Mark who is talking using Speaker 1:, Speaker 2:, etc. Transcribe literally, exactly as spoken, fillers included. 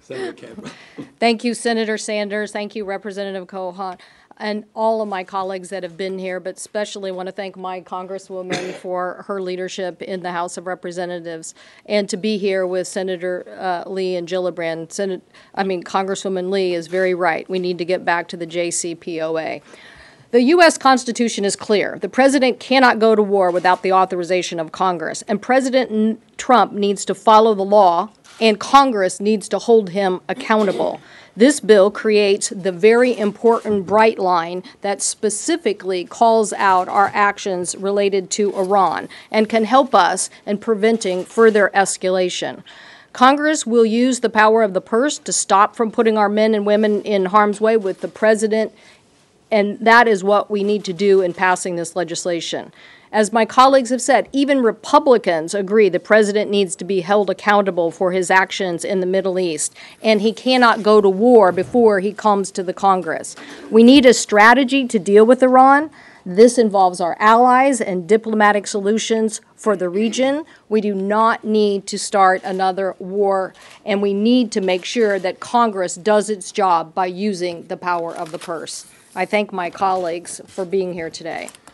Speaker 1: Senator Campbell.
Speaker 2: Thank you, Senator Sanders. Thank you, Representative Cohen, and all of my colleagues that have been here, but especially want to thank my Congresswoman for her leadership in the House of Representatives, and to be here with Senator uh, Lee and Gillibrand. Senate, I mean, Congresswoman Lee is very right. We need to get back to the J C P O A. The U S Constitution is clear. The President cannot go to war without the authorization of Congress, and President Trump needs to follow the law, and Congress needs to hold him accountable. This bill creates the very important bright line that specifically calls out our actions related to Iran and can help us in preventing further escalation. Congress will use the power of the purse to stop from putting our men and women in harm's way with the President, and that is what we need to do in passing this legislation. As my colleagues have said, even Republicans agree the President needs to be held accountable for his actions in the Middle East, and he cannot go to war before he comes to the Congress. We need a strategy to deal with Iran. This involves our allies and diplomatic solutions for the region. We do not need to start another war, and we need to make sure that Congress does its job by using the power of the purse. I thank my colleagues for being here today.